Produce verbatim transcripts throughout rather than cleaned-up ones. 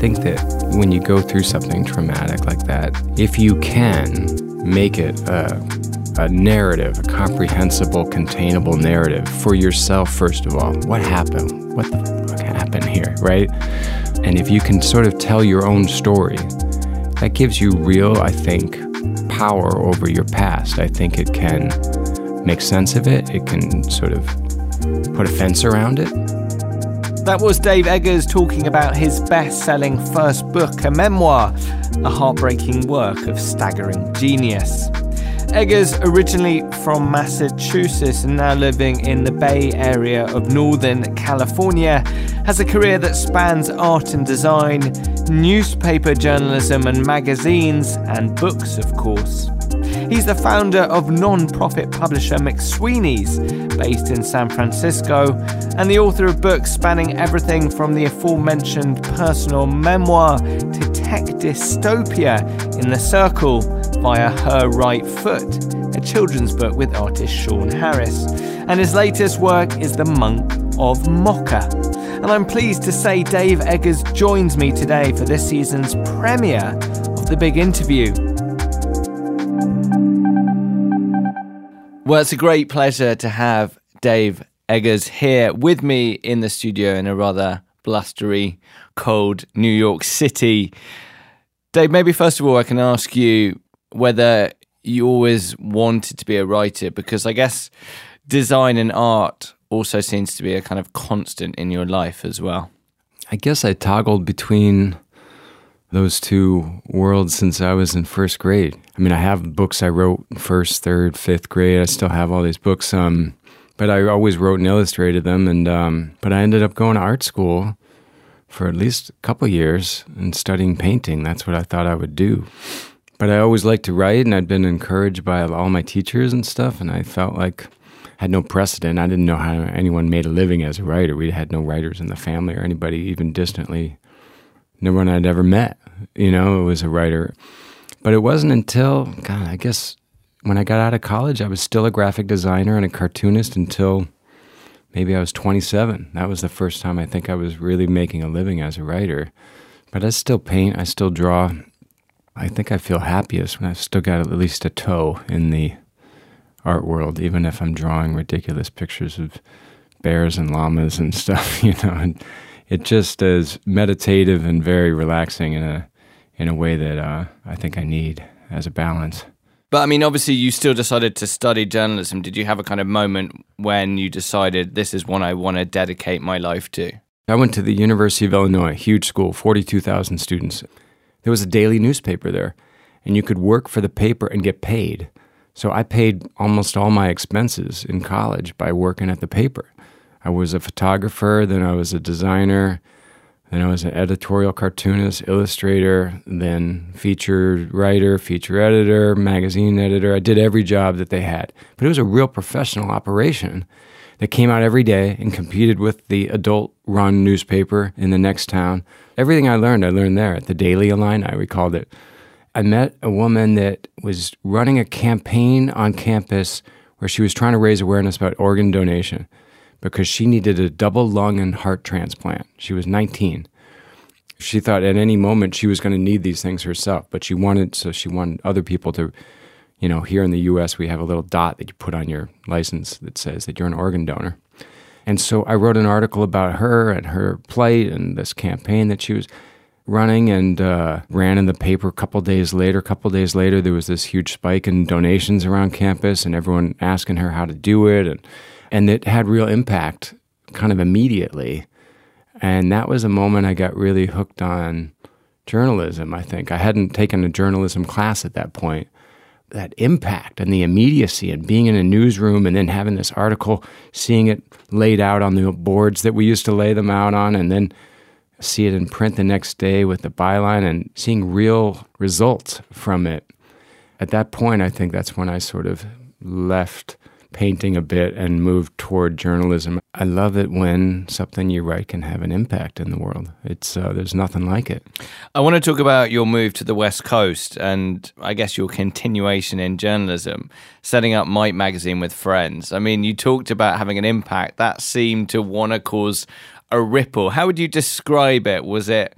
think that when you go through something traumatic like that, if you can make it a, a narrative, a comprehensible, containable narrative for yourself, first of all, what happened? What the fuck happened here, right? And if you can sort of tell your own story, that gives you real, I think, power over your past. I think it can make sense of it. It can sort of put a fence around it. That was Dave Eggers talking about his best-selling first book, a memoir, a heartbreaking work of staggering genius. Eggers, originally from Massachusetts and now living in the Bay Area of Northern California, has a career that spans art and design, newspaper journalism and magazines, and books, of course. He's the founder of non-profit publisher McSweeney's, based in San Francisco, and the author of books spanning everything from the aforementioned personal memoir to tech dystopia in The Circle via Her Right Foot, a children's book with artist Sean Harris. And his latest work is The Monk of Mocha. And I'm pleased to say Dave Eggers joins me today for this season's premiere of The Big Interview. Well, it's a great pleasure to have Dave Eggers here with me in the studio in a rather blustery, cold New York City. Dave, maybe first of all I can ask you whether you always wanted to be a writer, because I guess design and art also seems to be a kind of constant in your life as well. I guess I toggled between those two worlds since I was in first grade. I mean, I have books I wrote in first, third, fifth grade. I still have all these books, um, but I always wrote and illustrated them. And um, but I ended up going to art school for at least a couple years and studying painting. That's what I thought I would do. But I always liked to write, and I'd been encouraged by all my teachers and stuff, and I felt like I had no precedent. I didn't know how anyone made a living as a writer. We had no writers in the family or anybody even distantly, no one I'd ever met, you know, it was a writer. But it wasn't until, God, I guess when I got out of college, I was still a graphic designer and a cartoonist until maybe I was twenty-seven. That was the first time I think I was really making a living as a writer. But I still paint, I still draw. I think I feel happiest when I've still got at least a toe in the art world, even if I'm drawing ridiculous pictures of bears and llamas and stuff, you know. And it just is meditative and very relaxing in a in a way that uh, I think I need as a balance. But I mean, obviously you still decided to study journalism. Did you have a kind of moment when you decided this is what I want to dedicate my life to? I went to the University of Illinois, a huge school, forty-two thousand students. There was a daily newspaper there, and you could work for the paper and get paid. So I paid almost all my expenses in college by working at the paper. I was a photographer, then I was a designer, then I was an editorial cartoonist, illustrator, then feature writer, feature editor, magazine editor. I did every job that they had. But it was a real professional operation that came out every day and competed with the adult-run newspaper in the next town. Everything I learned, I learned there at the Daily Illini, we called it. I met a woman that was running a campaign on campus where she was trying to raise awareness about organ donation because she needed a double lung and heart transplant. She was nineteen. She thought at any moment she was going to need these things herself, but she wanted, so she wanted other people to, you know, here in the U S we have a little dot that you put on your license that says that you're an organ donor. And so I wrote an article about her and her plight and this campaign that she was running, and uh, ran in the paper a couple days later. A couple days later, there was this huge spike in donations around campus and everyone asking her how to do it. And, and it had real impact kind of immediately. And that was a moment I got really hooked on journalism, I think. I hadn't taken a journalism class at that point. That impact and the immediacy and being in a newsroom and then having this article, seeing it laid out on the boards that we used to lay them out on, and then see it in print the next day with the byline and seeing real results from it. At that point, I think that's when I sort of left painting a bit and moved toward journalism. I love it when something you write can have an impact in the world. It's uh, there's nothing like it. I want to talk about your move to the West Coast and I guess your continuation in journalism, setting up Mike Magazine with friends. I mean, you talked about having an impact. That seemed to want to cause a ripple. How would you describe it? Was it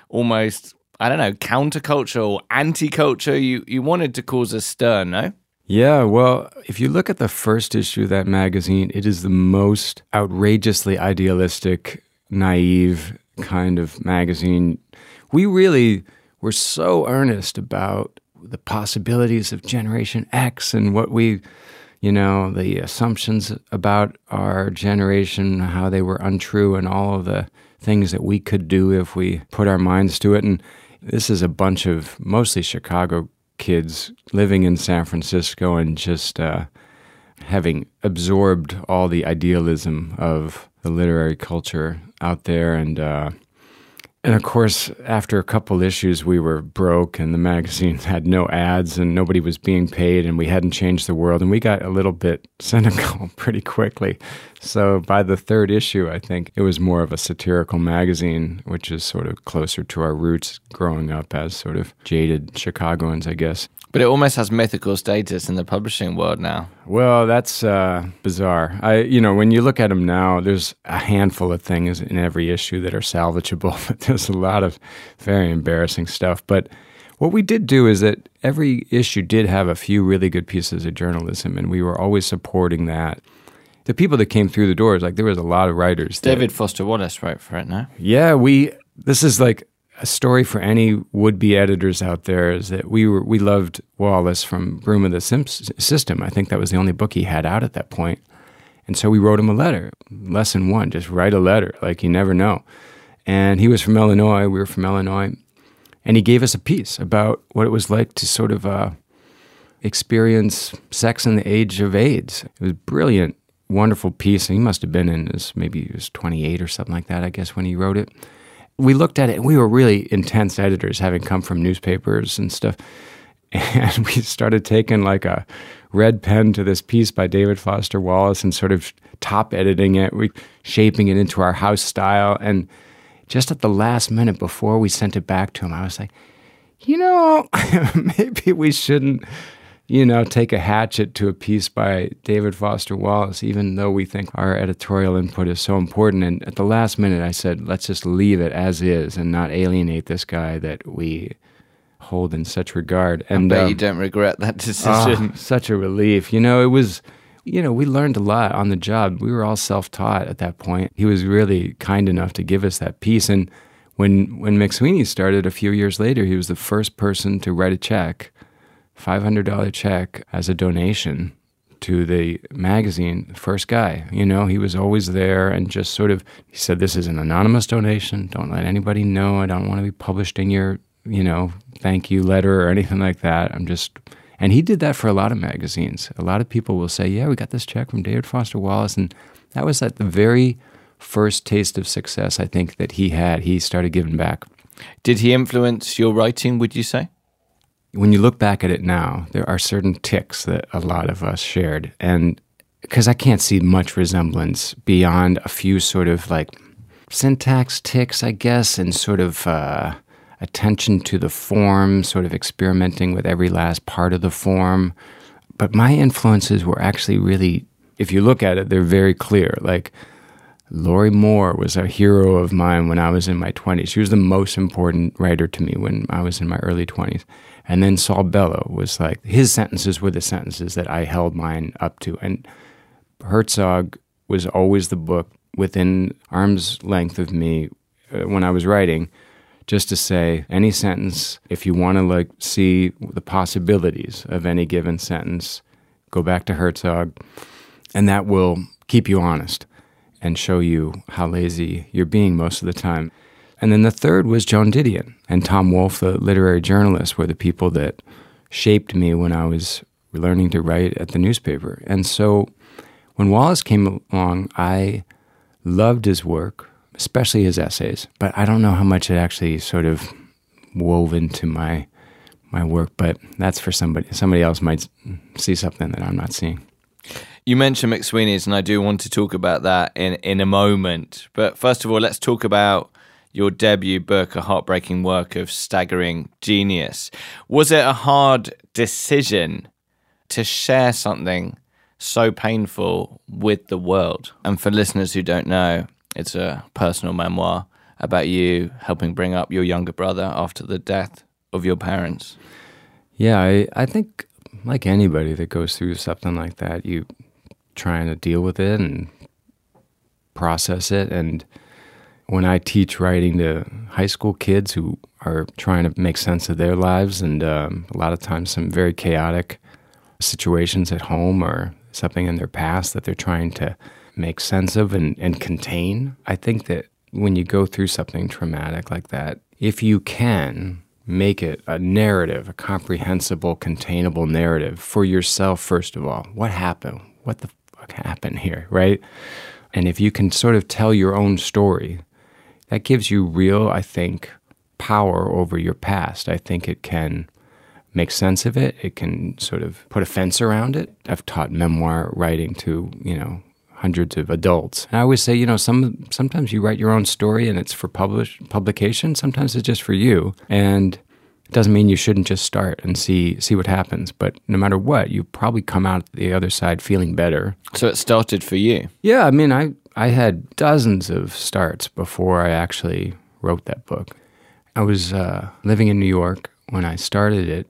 almost, I don't know, counterculture or anti-culture. You, you wanted to cause a stir, no? Yeah, well, if you look at the first issue of that magazine, it is the most outrageously idealistic, naive kind of magazine. We really were so earnest about the possibilities of Generation X and what we, you know, the assumptions about our generation, how they were untrue, and all of the things that we could do if we put our minds to it. And this is a bunch of mostly Chicago kids living in San Francisco and just uh, having absorbed all the idealism of the literary culture out there. And uh, and of course, after a couple issues, we were broke and the magazine had no ads and nobody was being paid and we hadn't changed the world. And we got a little bit cynical pretty quickly. So by the third issue, I think it was more of a satirical magazine, which is sort of closer to our roots growing up as sort of jaded Chicagoans, I guess. But it almost has mythical status in the publishing world now. Well, that's uh, bizarre. I, you know, when you look at them now, there's a handful of things in every issue that are salvageable, but there's a lot of very embarrassing stuff. But what we did do is that every issue did have a few really good pieces of journalism, and we were always supporting that. The people that came through the doors, like there was a lot of writers. That, David Foster Wallace wrote for it, no? Yeah, we. This is like a story for any would-be editors out there, is that we were we loved Wallace from Broom of the Simps System. I think that was the only book he had out at that point. And so we wrote him a letter. Lesson one, just write a letter, like you never know. And he was from Illinois, we were from Illinois. And he gave us a piece about what it was like to sort of uh, experience sex in the age of AIDS. It was a brilliant, wonderful piece. He must have been in his, maybe he was twenty-eight or something like that, I guess, when he wrote it. We looked at it, and we were really intense editors, having come from newspapers and stuff. And we started taking like a red pen to this piece by David Foster Wallace and sort of top editing it, we shaping it into our house style. And just at the last minute before we sent it back to him, I was like, you know, maybe we shouldn't, you know, take a hatchet to a piece by David Foster Wallace, even though we think our editorial input is so important. And at the last minute, I said, let's just leave it as is and not alienate this guy that we hold in such regard. And I bet um, you don't regret that decision. Oh, such a relief. You know, it was, you know, we learned a lot on the job. We were all self-taught at that point. He was really kind enough to give us that piece. And when, when McSweeney started a few years later, he was the first person to write a check, five hundred dollars check as a donation to the magazine. First guy, you know, he was always there and just sort of, he said, this is an anonymous donation. Don't let anybody know. I don't want to be published in your, you know, thank you letter or anything like that. I'm just, and he did that for a lot of magazines. A lot of people will say, yeah, we got this check from David Foster Wallace. And that was at the very first taste of success, I think, that he had. He started giving back. Did he influence your writing, would you say? When you look back at it now, there are certain tics that a lot of us shared. And because I can't see much resemblance beyond a few sort of like syntax tics, I guess, and sort of uh, attention to the form, sort of experimenting with every last part of the form. But my influences were actually really, if you look at it, they're very clear. Like Lori Moore was a hero of mine when I was in my twenties. She was the most important writer to me when I was in my early twenties. And then Saul Bellow was like, his sentences were the sentences that I held mine up to. And Herzog was always the book within arm's length of me uh, when I was writing, just to say any sentence, if you want to like see the possibilities of any given sentence, go back to Herzog, and that will keep you honest and show you how lazy you're being most of the time. And then the third was Joan Didion and Tom Wolfe, the literary journalist, were the people that shaped me when I was learning to write at the newspaper. And so when Wallace came along, I loved his work, especially his essays, but I don't know how much it actually sort of wove into my my work, but that's for somebody. Somebody else might see something that I'm not seeing. You mentioned McSweeney's, and I do want to talk about that in, in a moment. But first of all, let's talk about your debut book, A Heartbreaking Work of Staggering Genius. Was it a hard decision to share something so painful with the world? And for listeners who don't know, it's a personal memoir about you helping bring up your younger brother after the death of your parents. Yeah, I, I think like anybody that goes through something like that, you trying to deal with it and process it. And when I teach writing to high school kids who are trying to make sense of their lives, and um, a lot of times some very chaotic situations at home or something in their past that they're trying to make sense of and, and contain, I think that when you go through something traumatic like that, if you can make it a narrative, a comprehensible, containable narrative for yourself, first of all, what happened? What the fuck happened here, right? And if you can sort of tell your own story, that gives you real, I think, power over your past. I think it can make sense of it. It can sort of put a fence around it. I've taught memoir writing to, you know, hundreds of adults. And I always say, you know, some sometimes you write your own story and it's for publish, publication. Sometimes it's just for you. And it doesn't mean you shouldn't just start and see see what happens. But no matter what, you probably come out the other side feeling better. So it started for you? Yeah, I mean, I, I had dozens of starts before I actually wrote that book. I was uh, living in New York when I started it.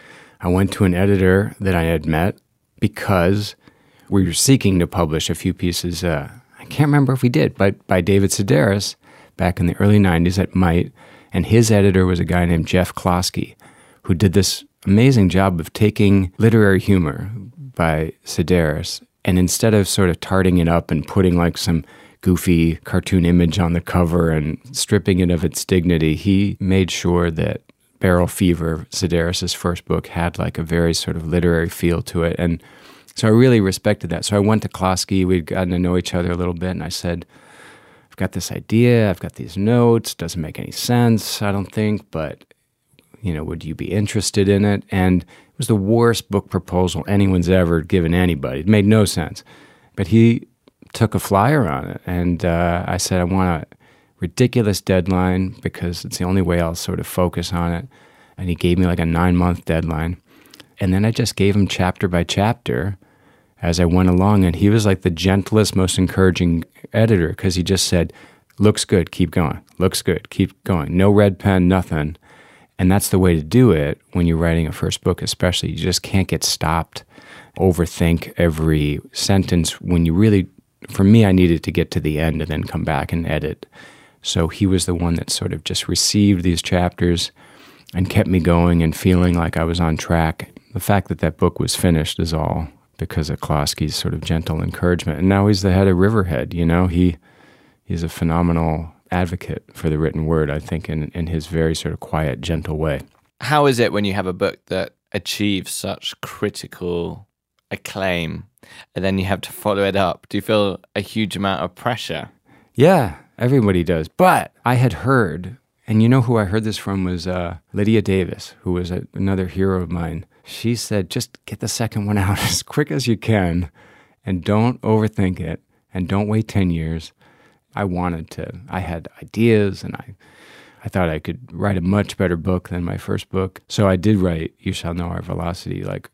I went to an editor that I had met because we were seeking to publish a few pieces. Uh, I can't remember if we did, but by David Sedaris back in the early nineties at Might. And his editor was a guy named Jeff Klosky, who did this amazing job of taking literary humor by Sedaris, and instead of sort of tarting it up and putting like some goofy cartoon image on the cover and stripping it of its dignity, he made sure that Barrel Fever, Sedaris' first book, had like a very sort of literary feel to it. And so I really respected that. So I went to Klosky, we'd gotten to know each other a little bit, and I said, I've got this idea, I've got these notes, doesn't make any sense, I don't think, but, you know, would you be interested in it? And it was the worst book proposal anyone's ever given anybody. It made no sense. But he took a flyer on it, and uh, I said, I want a ridiculous deadline because it's the only way I'll sort of focus on it. And he gave me like a nine-month deadline. And then I just gave him chapter by chapter as I went along, and he was like the gentlest, most encouraging editor because he just said, looks good, keep going, looks good, keep going. No red pen, nothing. And that's the way to do it when you're writing a first book especially. You just can't get stopped, overthink every sentence when you really, for me, I needed to get to the end and then come back and edit. So he was the one that sort of just received these chapters and kept me going and feeling like I was on track. The fact that that book was finished is all because of Klosky's sort of gentle encouragement. And now he's the head of Riverhead, you know. He he's a phenomenal advocate for the written word, I think, in, in his very sort of quiet, gentle way. How is it when you have a book that achieves such critical acclaim and then you have to follow it up? Do you feel a huge amount of pressure? Yeah, everybody does. But I had heard, and you know who I heard this from was uh, Lydia Davis, who was a, another hero of mine. She said, just get the second one out as quick as you can and don't overthink it and don't wait ten years. I wanted to, I had ideas and I I thought I could write a much better book than my first book. So I did write You Shall Know Our Velocity. Like,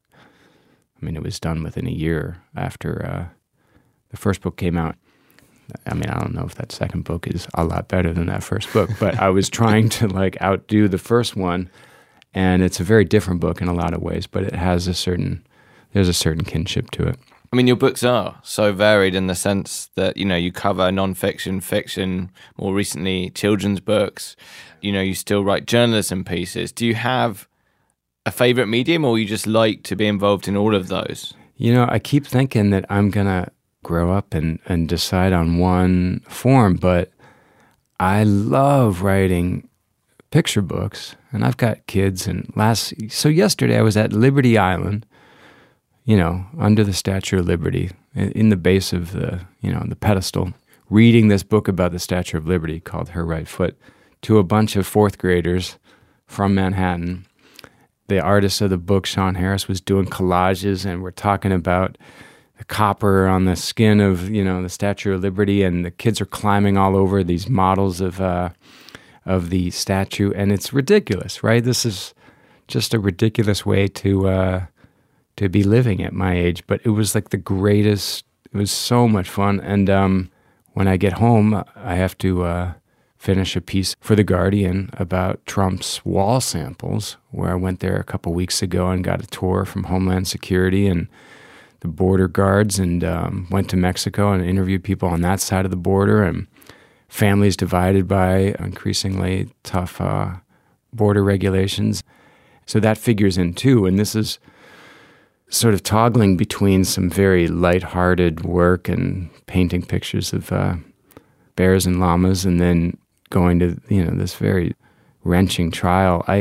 I mean, it was done within a year after uh, the first book came out. I mean, I don't know if that second book is a lot better than that first book, but I was trying to like outdo the first one. And it's a very different book in a lot of ways, but it has a certain, there's a certain kinship to it. I mean, your books are so varied in the sense that, you know, you cover nonfiction, fiction, more recently children's books. You know, you still write journalism pieces. Do you have a favorite medium, or you just like to be involved in all of those? You know, I keep thinking that I'm going to grow up and, and decide on one form, but I love writing picture books, and I've got kids. And last, so yesterday I was at Liberty Island, you know, under the Statue of Liberty, in the base of the, you know, the pedestal, reading this book about the Statue of Liberty called Her Right Foot to a bunch of fourth graders from Manhattan. The artist of the book, Sean Harris, was doing collages, and we're talking about the copper on the skin of, you know, the Statue of Liberty, and the kids are climbing all over these models of uh, of the statue, and it's ridiculous, right? This is just a ridiculous way to uh, to be living at my age, but it was like the greatest. It was so much fun, and um, when I get home, I have to uh, finish a piece for The Guardian about Trump's wall samples, where I went there a couple weeks ago and got a tour from Homeland Security and the border guards, and um, went to Mexico and interviewed people on that side of the border, and families divided by increasingly tough uh, border regulations. So that figures in too, and this is sort of toggling between some very lighthearted work and painting pictures of uh, bears and llamas, and then going to, you know, this very wrenching trial. I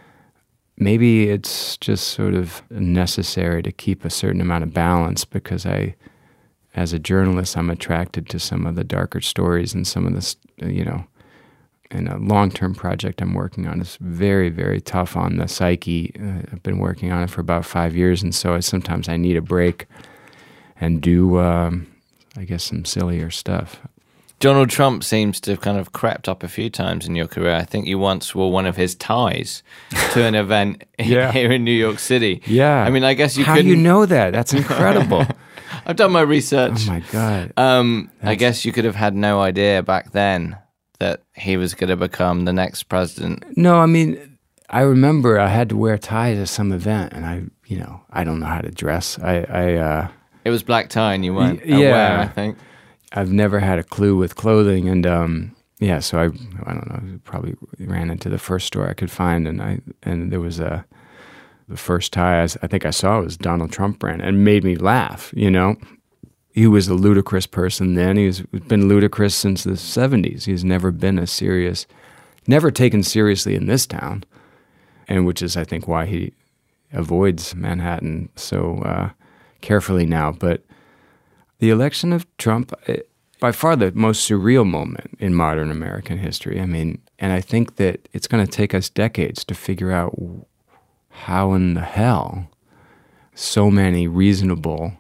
maybe it's just sort of necessary to keep a certain amount of balance, because I, as a journalist, I'm attracted to some of the darker stories, and some of this, you know, and a long-term project I'm working on is very, very tough on the psyche. Uh, I've been working on it for about five years, and so I, sometimes I need a break and do, um, I guess, some sillier stuff. Donald Trump seems to have kind of crept up a few times in your career. I think you once wore one of his ties to an event yeah. here in New York City. Yeah. I mean, I guess you How couldn't... do you know that? That's incredible. I've done my research. Oh, my God. Um, I guess you could have had no idea back then that he was going to become the next president. No, I mean, I remember I had to wear a tie to some event, and I, you know, I don't know how to dress. I... I uh, it was black tie and you weren't y- yeah. aware, I think. I've never had a clue with clothing, and um, yeah, so I, I don't know, probably ran into the first store I could find, and I, and there was a, the first tie I, I think I saw was Donald Trump brand, and made me laugh. You know, he was a ludicrous person then. He's been ludicrous since the seventies. He's never been a serious, never taken seriously in this town, and which is, I think, why he avoids Manhattan so uh, carefully now, but. The election of Trump, by far the most surreal moment in modern American history. I mean, and I think that it's going to take us decades to figure out how in the hell so many reasonable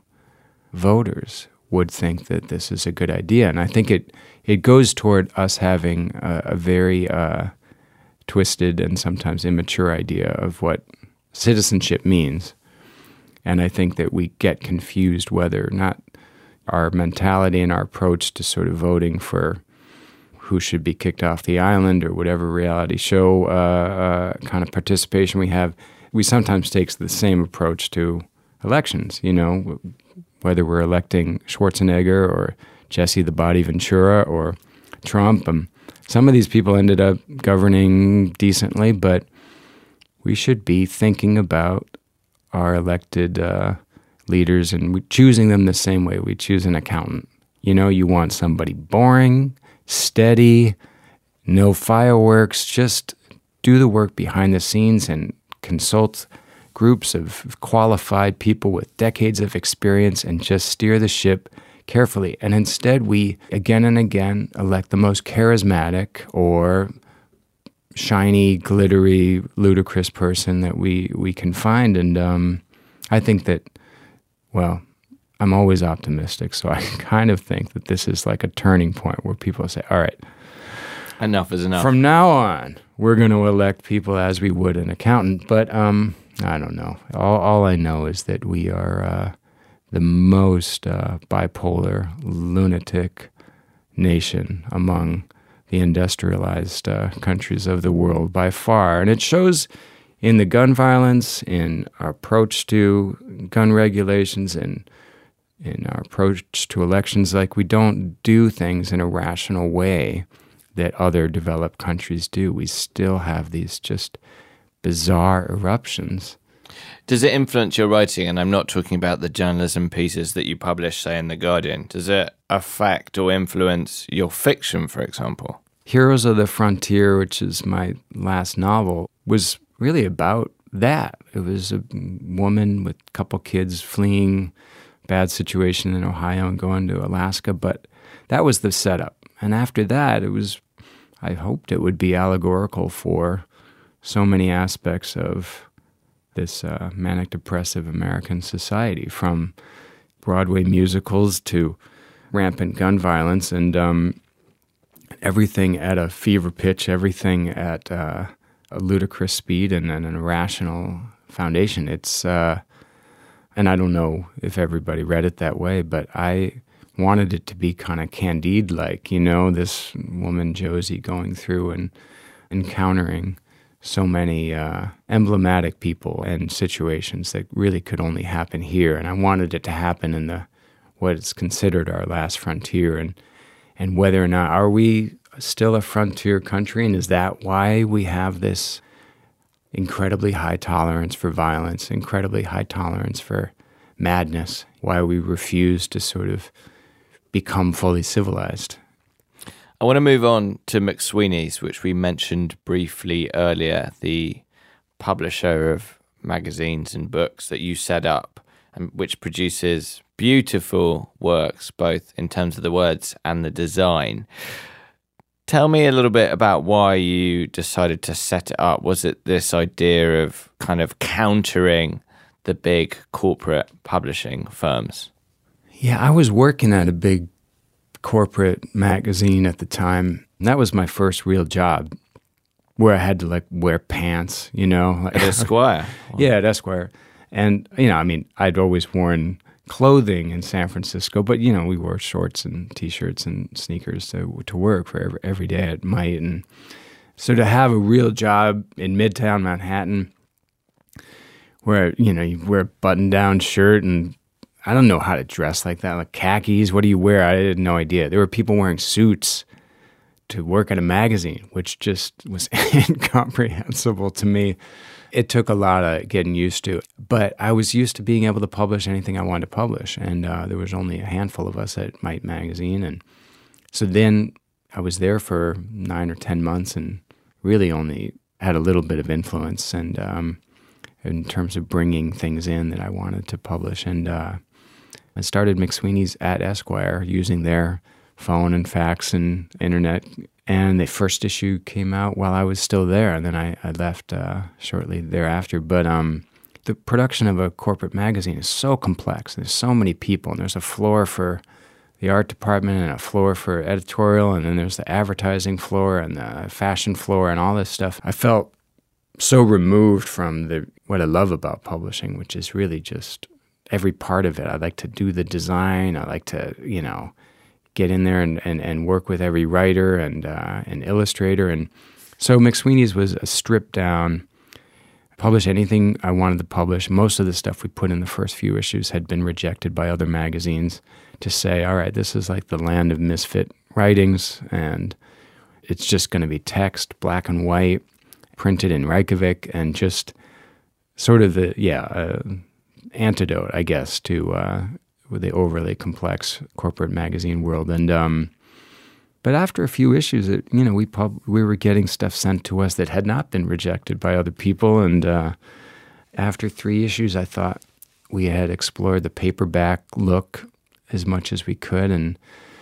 voters would think that this is a good idea. And I think it, it goes toward us having a, a very uh, twisted and sometimes immature idea of what citizenship means. And I think that we get confused whether or not our mentality and our approach to sort of voting for who should be kicked off the island or whatever reality show uh, uh, kind of participation we have, we sometimes take the same approach to elections, you know, whether we're electing Schwarzenegger or Jesse the Body Ventura or Trump. Um, some of these people ended up governing decently, but we should be thinking about our elected uh leaders and we choosing them the same way we choose an accountant. You know, you want somebody boring, steady, no fireworks, just do the work behind the scenes and consult groups of qualified people with decades of experience and just steer the ship carefully. And instead, we again and again elect the most charismatic or shiny, glittery, ludicrous person that we, we can find. And um, I think that Well, I'm always optimistic, so I kind of think that this is like a turning point where people say, all right, enough is enough. From now on, we're going to elect people as we would an accountant. But um, I don't know. All, all I know is that we are uh, the most uh, bipolar, lunatic nation among the industrialized uh, countries of the world by far. And it shows in the gun violence, in our approach to gun regulations, and in our approach to elections. Like, we don't do things in a rational way that other developed countries do. We still have these just bizarre eruptions. Does it influence your writing? And I'm not talking about the journalism pieces that you publish, say, in The Guardian. Does it affect or influence your fiction, for example? Heroes of the Frontier, which is my last novel, was really about that. It was a woman with a couple kids fleeing a bad situation in Ohio and going to Alaska, but that was the setup. And after that, it was, I hoped it would be allegorical for so many aspects of this uh, manic depressive American society, from Broadway musicals to rampant gun violence, and um, everything at a fever pitch, everything at uh, a ludicrous speed and, and an irrational foundation. It's, uh, and I don't know if everybody read it that way, but I wanted it to be kind of Candide-like, you know, this woman, Josie, going through and encountering so many uh, emblematic people and situations that really could only happen here. And I wanted it to happen in the what is considered our last frontier, and and whether or not, are we still a frontier country, and is that why we have this incredibly high tolerance for violence, incredibly high tolerance for madness, why we refuse to sort of become fully civilized? I want to move on to McSweeney's, which we mentioned briefly earlier, the publisher of magazines and books that you set up, and which produces beautiful works, both in terms of the words and the design. Tell me a little bit about why you decided to set it up. Was it this idea of kind of countering the big corporate publishing firms? Yeah, I was working at a big corporate magazine at the time. That was my first real job, where I had to like wear pants, you know. At Esquire? Yeah, at Esquire. And, you know, I mean, I'd always worn clothing in San Francisco, but, you know, we wore shorts and T-shirts and sneakers to to work for every, every day at Mite. And so to have a real job in Midtown Manhattan where, you know, you wear a button-down shirt and I don't know how to dress like that, like khakis, what do you wear? I had no idea. There were people wearing suits to work at a magazine, which just was incomprehensible to me. It took a lot of getting used to, but I was used to being able to publish anything I wanted to publish, and uh, there was only a handful of us at Mite Magazine, and so then I was there for nine or ten months and really only had a little bit of influence and um, in terms of bringing things in that I wanted to publish, and uh, I started McSweeney's at Esquire using their phone and fax and internet. And the first issue came out while I was still there, and then I, I left uh, shortly thereafter. But um, the production of a corporate magazine is so complex. There's so many people, and there's a floor for the art department and a floor for editorial, and then there's the advertising floor and the fashion floor and all this stuff. I felt so removed from the what I love about publishing, which is really just every part of it. I like to do the design. I like to, you know, get in there and, and, and work with every writer and uh, an illustrator. And so McSweeney's was a stripped down, publish anything I wanted to publish. Most of the stuff we put in the first few issues had been rejected by other magazines to say, all right, this is like the land of misfit writings, and it's just going to be text, black and white, printed in Reykjavik, and just sort of the, yeah, uh, antidote, I guess, to uh, the overly complex corporate magazine world. And um, but after a few issues, it, you know, we pub- we were getting stuff sent to us that had not been rejected by other people. And uh, after three issues, I thought we had explored the paperback look as much as we could. And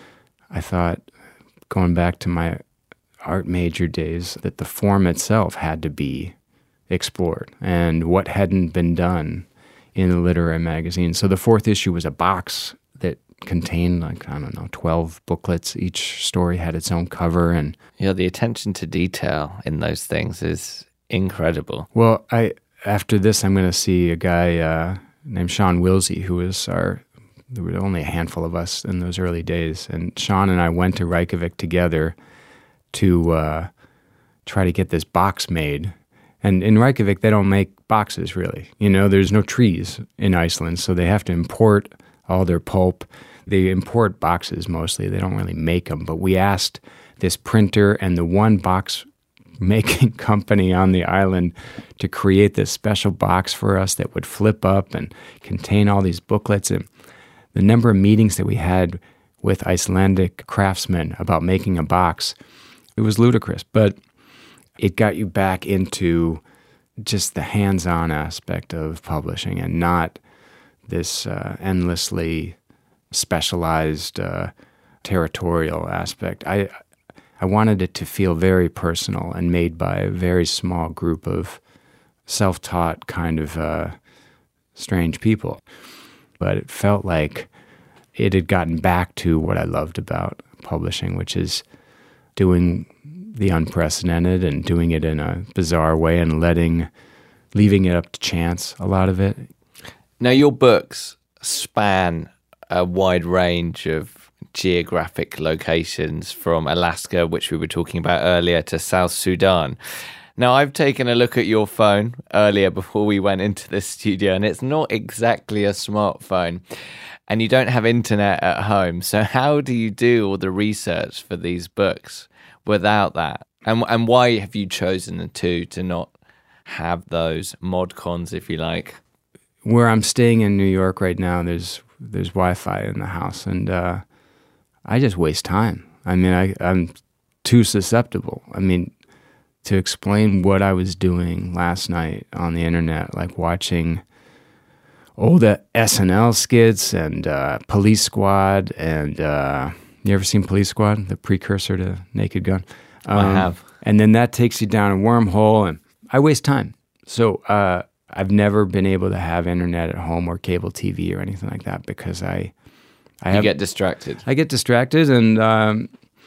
I thought, going back to my art major days, that the form itself had to be explored and what hadn't been done in the literary magazine. So the fourth issue was a box that contained, like, I don't know, twelve booklets. Each story had its own cover. And yeah, the attention to detail in those things is incredible. Well, I after this, I'm going to see a guy uh, named Sean Wilsey, who was our, there were only a handful of us in those early days. And Sean and I went to Reykjavik together to uh, try to get this box made. And in Reykjavik, they don't make boxes, really. You know, there's no trees in Iceland, so they have to import all their pulp. They import boxes mostly. They don't really make them. But we asked this printer and the one box-making company on the island to create this special box for us that would flip up and contain all these booklets. And the number of meetings that we had with Icelandic craftsmen about making a box, it was ludicrous. But it got you back into just the hands-on aspect of publishing and not this uh, endlessly specialized uh, territorial aspect. I I wanted it to feel very personal and made by a very small group of self-taught kind of uh, strange people. But it felt like it had gotten back to what I loved about publishing, which is doing the unprecedented and doing it in a bizarre way and letting, leaving it up to chance, a lot of it. Now, your books span a wide range of geographic locations, from Alaska, which we were talking about earlier, to South Sudan. Now, I've taken a look at your phone earlier before we went into the studio, and it's not exactly a smartphone, and you don't have internet at home. So how do you do all the research for these books without that? And and why have you chosen the two to not have those mod cons, if you like? Where I'm staying in New York right now, there's there's Wi-Fi in the house, and uh, I just waste time. I mean, I, I'm too susceptible. I mean, to explain what I was doing last night on the internet, like watching old S N L skits and uh, Police Squad, and uh, you ever seen Police Squad, the precursor to Naked Gun? Um, I have. And then that takes you down a wormhole, and I waste time. So uh, I've never been able to have internet at home or cable T V or anything like that because I, I you have, get distracted. I get distracted, and um,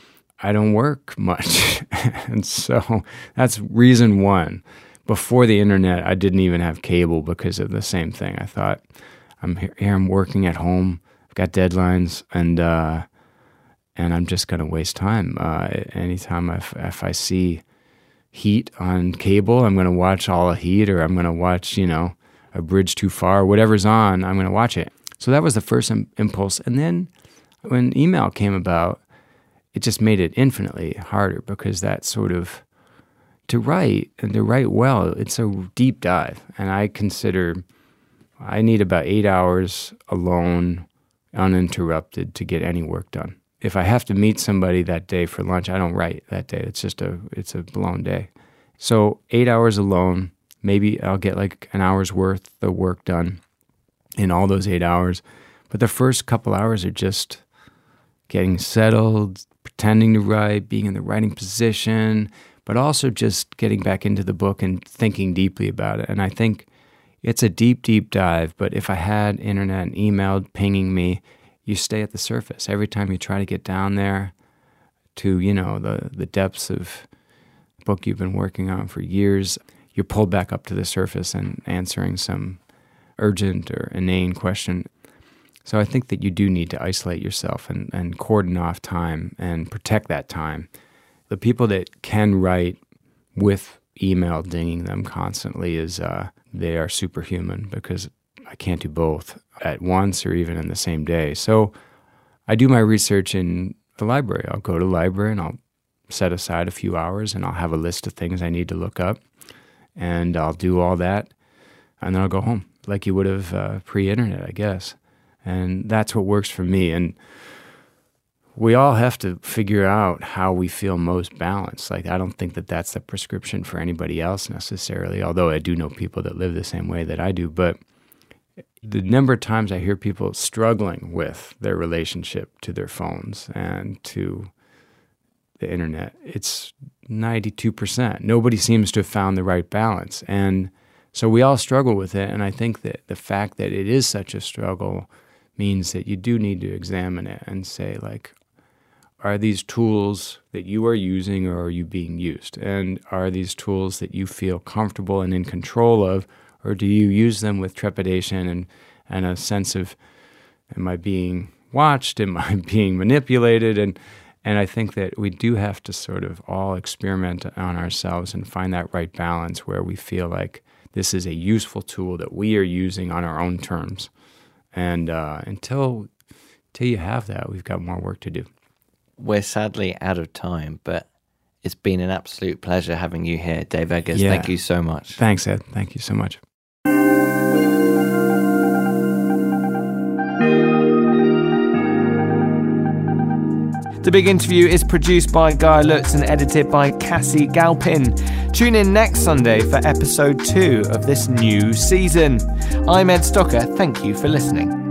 I don't work much, and so that's reason one. Before the internet, I didn't even have cable because of the same thing. I thought, I'm here, here I'm working at home, I've got deadlines, and uh, and I'm just going to waste time. Uh, anytime if, if I see Heat on cable, I'm going to watch all of Heat, or I'm going to watch, you know, A Bridge Too Far, whatever's on, I'm going to watch it. So that was the first im- impulse. And then when email came about, it just made it infinitely harder because that sort of, to write, and to write well, it's a deep dive. And I consider I need about eight hours alone, uninterrupted, to get any work done. If I have to meet somebody that day for lunch, I don't write that day. It's just a, it's a blown day. So eight hours alone, maybe I'll get like an hour's worth of work done in all those eight hours. But the first couple hours are just getting settled, pretending to write, being in the writing position, but also just getting back into the book and thinking deeply about it. And I think it's a deep, deep dive. But if I had internet and emailed pinging me, you stay at the surface. Every time you try to get down there to, you know, the, the depths of a book you've been working on for years, you're pulled back up to the surface and answering some urgent or inane question. So I think that you do need to isolate yourself and, and cordon off time and protect that time. The people that can write with email dinging them constantly is uh, they are superhuman, because I can't do both at once or even in the same day. So I do my research in the library. I'll go to the library and I'll set aside a few hours and I'll have a list of things I need to look up, and I'll do all that, and then I'll go home like you would have uh, pre-internet, I guess. And that's what works for me. And we all have to figure out how we feel most balanced. Like, I don't think that that's the prescription for anybody else necessarily, although I do know people that live the same way that I do. But the number of times I hear people struggling with their relationship to their phones and to the internet, it's ninety-two percent. Nobody seems to have found the right balance. And so we all struggle with it. And I think that the fact that it is such a struggle means that you do need to examine it and say, like, are these tools that you are using, or are you being used? And are these tools that you feel comfortable and in control of, or do you use them with trepidation and, and a sense of, am I being watched? Am I being manipulated? And and I think that we do have to sort of all experiment on ourselves and find that right balance where we feel like this is a useful tool that we are using on our own terms. And uh, until, until you have that, we've got more work to do. We're sadly out of time, but it's been an absolute pleasure having you here, Dave Eggers. Yeah. Thank you so much. Thanks, Ed. Thank you so much. The Big Interview is produced by Guy Lutz and edited by Cassie Galpin. Tune in next Sunday for episode two of this new season. I'm Ed Stocker. Thank you for listening.